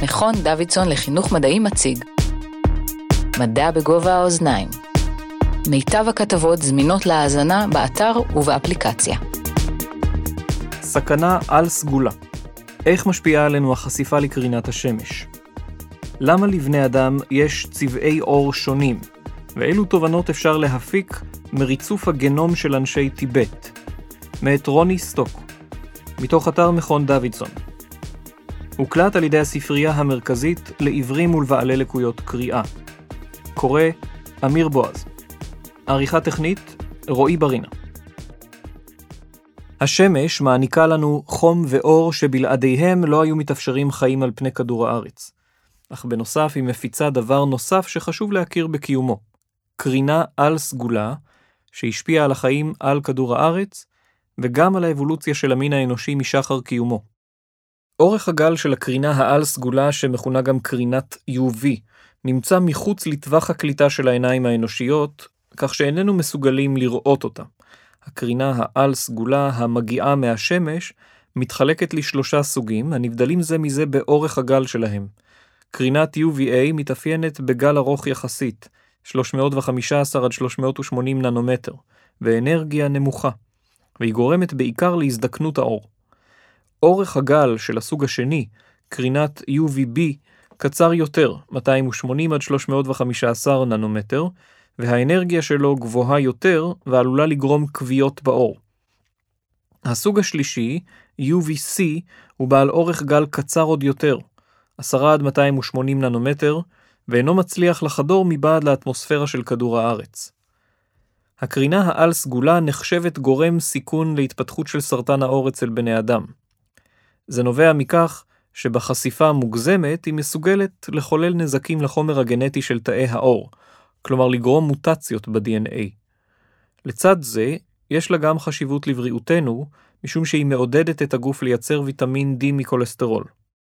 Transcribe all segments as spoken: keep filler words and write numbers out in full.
מכון דוידסון לחינוך מדעי מציג מדע בגובה האוזניים. מיטב הכתבות זמינות להאזנה באתר ובאפליקציה. סכנה על סגולה. איך משפיעה עלינו החשיפה לקרינת השמש? למה לבני אדם יש צבעי אור שונים? ואילו תובנות אפשר להפיק מריצוף הגנום של אנשי טיבט? מאת רוני סטוק, מתוך אתר מכון דוידסון. הוקלט על ידי הספרייה המרכזית לעיוורים ולבעלי לקויות קריאה. קורא אמיר בועז. עריכה טכנית רועי ברינה. השמש מעניקה לנו חום ואור שבלעדיהם לא היו מתאפשרים חיים על פני כדור הארץ. אך בנוסף היא מפיצה דבר נוסף שחשוב להכיר בקיומו. קרינה על סגולה שהשפיעה על החיים על כדור הארץ וגם על האבולוציה של המין האנושי משחר קיומו. אורך הגל של הקרינה העל סגולה שמכונה גם קרינת יו וי נמצא מחוץ לטווח הקליטה של העיניים האנושיות, כך שאיננו מסוגלים לראות אותה. הקרינה העל סגולה המגיעה מהשמש מתחלקת לשלושה סוגים, הנבדלים זה מזה באורך הגל שלהם. קרינת יו וי איי מתאפיינת בגל ארוך יחסית, שלוש מאות וחמש עשרה עד שלוש מאות ושמונים ננומטר, ואנרגיה נמוכה, והיא גורמת בעיקר להזדקנות האור. אורך הגל של הסוג השני, קרינת יו וי בי, קצר יותר, מאתיים ושמונים עד שלוש מאות וחמש עשרה ננומטר, והאנרגיה שלו גבוהה יותר ועלולה לגרום כוויות באור. הסוג השלישי, יו וי סי, הוא בעל אורך גל קצר עוד יותר, עשרה עד מאתיים ושמונים ננומטר, ואינו מצליח לחדור מבעד לאטמוספירה של כדור הארץ. הקרינה העל סגולה נחשבת גורם סיכון להתפתחות של סרטן העור אצל בני אדם. זה נובע מכך שבחשיפה מוגזמת היא מסוגלת לחולל נזקים לחומר הגנטי של תאי העור, כלומר לגרום מוטציות ב-די אן איי. לצד זה, יש לה גם חשיבות לבריאותנו, משום שהיא מעודדת את הגוף לייצר ויטמין D מקולסטרול.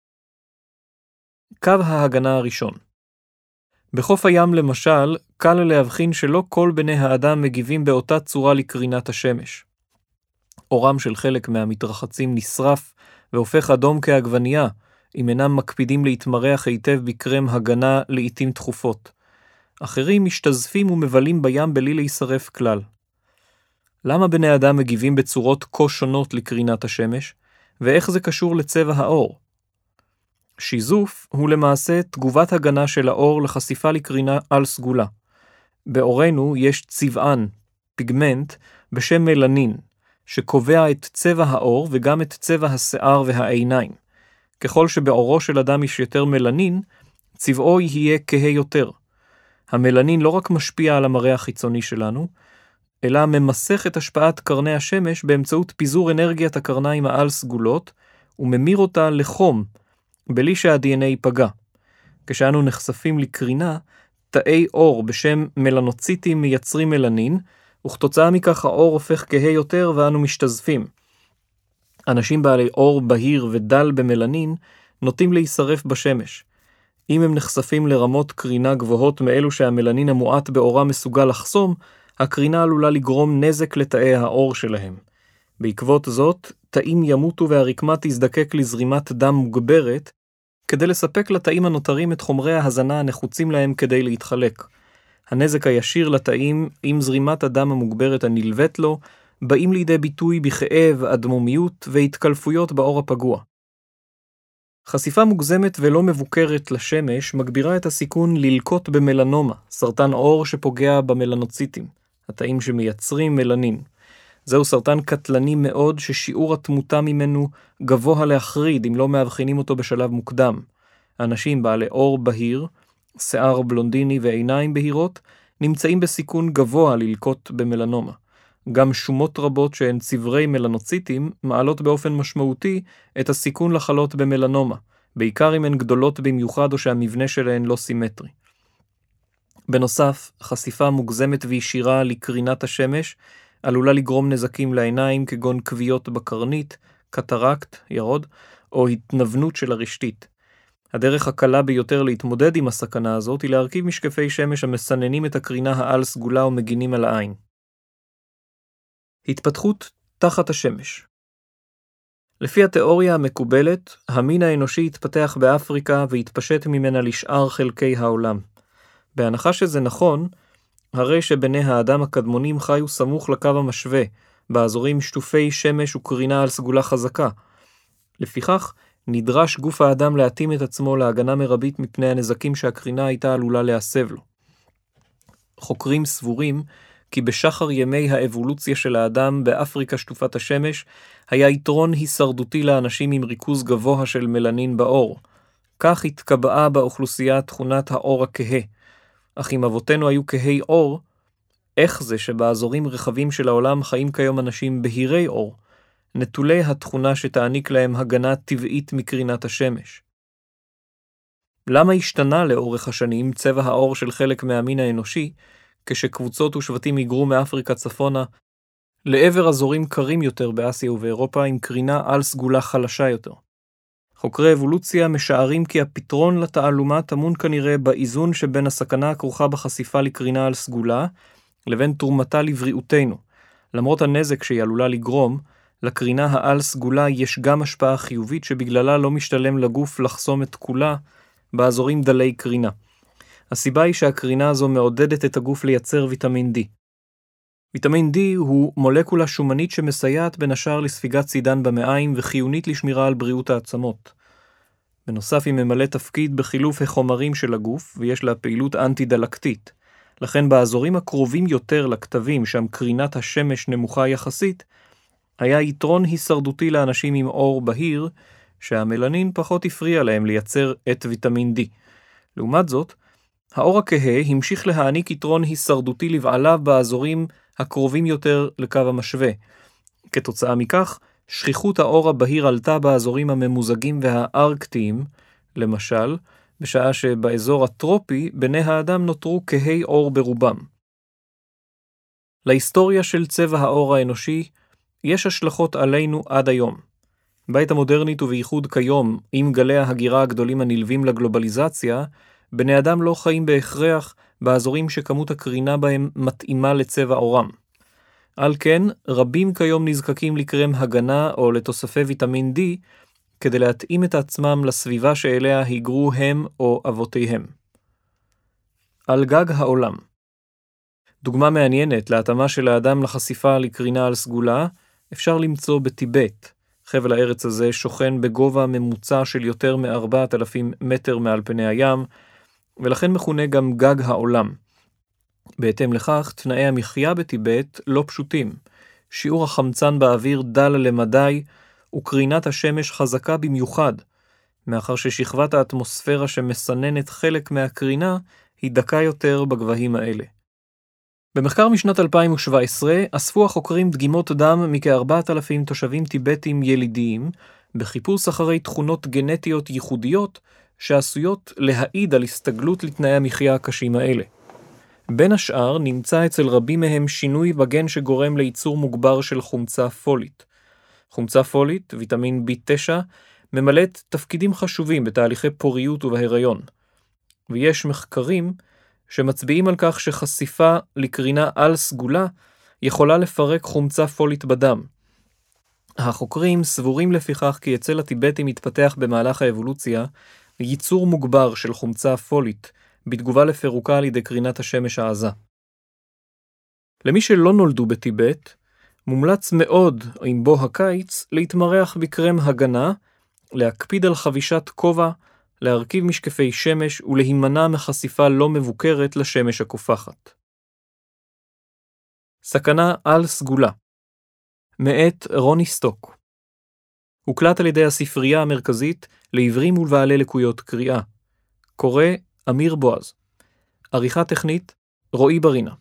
קו ההגנה הראשון. בחוף הים למשל, קל להבחין שלא כל בני האדם מגיבים באותה צורה לקרינת השמש. אורם של חלק מהמתרחצים נשרף והופך אדום כעגבנייה, אם אינם מקפידים להתמרח היטב בקרם הגנה לעתים תכופות. אחרים משתזפים ומבלים בים בלי להישרף כלל. למה בני אדם מגיבים בצורות כה שונות לקרינת השמש, ואיך זה קשור לצבע האור? שיזוף הוא למעשה תגובת הגנה של האור לחשיפה לקרינה על סגולה. באורנו יש צבען, פיגמנט, בשם מלנין, שקובע את צבע האור וגם את צבע השיער והעיניים. ככל שבאורו של אדם יש יותר מלנין, צבעו יהיה כהה יותר. המלנין לא רק משפיע על המראה החיצוני שלנו, אלא ממסך את השפעת קרני השמש באמצעות פיזור אנרגיית הקרניים העל סגולות, וממיר אותה לחום, בלי שה-די אן איי ייפגע. כשאנו נחשפים לקרינה, תאי אור בשם מלנוציטים מייצרים מלנין, וכתוצאה מכך האור הופך כהה יותר ואנו משתזפים. אנשים בעלי אור בהיר ודל במלנין נוטים להישרף בשמש. אם הם נחשפים לרמות קרינה גבוהות מאלו שהמלנין המועט באורם מסוגל לחסום, הקרינה עלולה לגרום נזק לתאי האור שלהם. בעקבות זאת, תאים ימותו והרקמה תזדקק לזרימת דם מוגברת, כדי לספק לתאים הנותרים את חומרי ההזנה הנחוצים להם כדי להתחלק. הנזק הישיר לתאים עם זרימת הדם המוגברת הנלווית לו, באים לידי ביטוי בכאב, אדמומיות והתקלפויות באור הפגוע. חשיפה מוגזמת ולא מבוקרת לשמש מגבירה את הסיכון ללקות במלנומה, סרטן עור שפוגע במלנוציטים, התאים שמייצרים מלנין. זהו סרטן קטלני מאוד ששיעור התמותה ממנו גבוה להחריד אם לא מאבחנים אותו בשלב מוקדם. אנשים בעלי עור בהיר, שיער בלונדיני ועיניים בהירות נמצאים בסיכון גבוה ללקות במלנומה. גם שומות רבות שהן צברי מלנוציטים מעלות באופן משמעותי את הסיכון לחלות במלנומה, בעיקר אם הן גדולות במיוחד או שהמבנה שלהן לא סימטרי. בנוסף, חשיפה מוגזמת וישירה לקרינת השמש עלולה לגרום נזקים לעיניים כגון כוויות בקרנית, קטרקט, ירוד, או התנוונות של הרשתית. הדרך הקלה ביותר להתמודד עם הסכנה הזאת היא להרכיב משקפי שמש המסננים את הקרינה העל סגולה ומגינים על העין. התפתחות תחת השמש. לפי התיאוריה המקובלת, המין האנושי התפתח באפריקה והתפשט ממנה לשאר חלקי העולם. בהנחה שזה נכון, הרי שבני האדם הקדמונים חיו סמוך לקו המשווה, באזורים שטופי שמש וקרינה על סגולה חזקה. לפיכך, נדרש גוף האדם להתאים את עצמו להגנה מרבית מפני הנזקים שהקרינה הייתה עלולה להסב לו. חוקרים סבורים כי בשחר ימי האבולוציה של האדם באפריקה שטופת השמש, היה יתרון הישרדותי לאנשים עם ריכוז גבוה של מלנין בעור. כך התקבעה באוכלוסייה תכונת האור הכהה. אך אם אבותינו היו כהי אור, איך זה שבאזורים רחבים של העולם חיים כיום אנשים בהירי אור, נטולי התכונה שתעניק להם הגנה טבעית מקרינת השמש? למה השתנה לאורך השנים צבע האור של חלק מהמין האנושי, כשקבוצות ושבטים היגרו מאפריקה צפונה לעבר אזורים קרים יותר באסיה ובאירופה עם קרינה על סגולה חלשה יותר? חוקרי אבולוציה משערים כי הפתרון לתעלומה טמון כנראה באיזון שבין הסכנה הכרוכה בחשיפה לקרינה על סגולה, לבין תרומתה לבריאותנו. למרות הנזק שהיא עלולה לגרום, לקרינה העל סגולה יש גם השפעה חיובית שבגללה לא משתלם לגוף לחסום את כולה באזורים דלי קרינה. הסיבה היא שהקרינה הזו מעודדת את הגוף לייצר ויטמין D. ויטמין D הוא מולקולה שומנית שמסייעת בין השאר לספיגת סידן במעיים וחיונית לשמירה על בריאות העצמות. בנוסף היא ממלא תפקיד בחילוף החומרים של הגוף ויש לה פעילות אנטי-דלקתית. לכן באזורים הקרובים יותר לכתבים שם קרינת השמש נמוכה יחסית, היה יתרון הישרדותי לאנשים עם אור בהיר שהמלנין פחות הפריע להם לייצר את ויטמין D. לעומת זאת, האור הכהה המשיך להעניק יתרון הישרדותי לבעליו באזורים הקרובים יותר לקו המשווה. כתוצאה מכך, שכיחות האור הבהיר עלתה באזורים הממוזגים והארקטיים, למשל, בשעה שבאזור הטרופי בני האדם נותרו כהי אור ברובם. להיסטוריה של צבע האור האנושי יש השלכות עלינו עד היום. בעת המודרנית ובייחוד כיום, עם גלי ההגירה הגדולים הנלווים לגלובליזציה, בני אדם לא חיים בהכרח באזורים שכמות הקרינה בהם מתאימה לצבע אורם. על כן, רבים כיום נזקקים לקרם הגנה או לתוספי ויטמין D כדי להתאים את עצמם לסביבה שאליה היגרו הם או אבותיהם. על גג העולם. דוגמה מעניינת להתאמה של האדם לחשיפה לקרינה על סגולה אפשר למצוא בטיבט. חבל הארץ הזה שוכן בגובה ממוצע של יותר מ-ארבעת אלפים מטר מעל פני הים, ולכן מכונה גם גג העולם. בהתאם לכך, תנאי המחיה בטיבט לא פשוטים. שיעור החמצן באוויר דל למדי, וקרינת השמש חזקה במיוחד, מאחר ששכבת האטמוספירה שמסננת חלק מהקרינה היא דקה יותר בגבהים האלה. במחקר משנת אלפיים שבע עשרה אספו החוקרים דגימות דם מכ-ארבעת אלפים תושבים טיבטים ילידיים, בחיפוש אחרי תכונות גנטיות ייחודיות שעשויות להעיד על הסתגלות לתנאי המחיה הקשים האלה. בין השאר נמצא אצל רבים מהם שינוי בגן שגורם לייצור מוגבר של חומצה פולית. חומצה פולית, ויטמין בי תשע, ממלאת תפקידים חשובים בתהליכי פוריות ובהיריון. ויש מחקרים שמצביעים על כך שחשיפה לקרינה על סגולה יכולה לפרק חומצה פולית בדם. החוקרים סבורים לפיכך כי אצל הטיבטים מתפתח במהלך האבולוציה ייצור מוגבר של חומצה פולית בתגובה לפירוקה על ידי קרינת השמש העזה. למי שלא נולדו בטיבט, מומלץ מאוד עם בוא הקיץ להתמרח בקרם הגנה, להקפיד על חבישת כובע, להרכיב משקפי שמש ולהימנע מחשיפה לא מבוקרת לשמש הקופחת. סכנה על סגולה. מאת רוני סטוק. הוקלט על ידי הספרייה המרכזית לעברים ולבעלי לקויות קריאה. קורא אמיר בועז. עריכה טכנית רועי ברינה.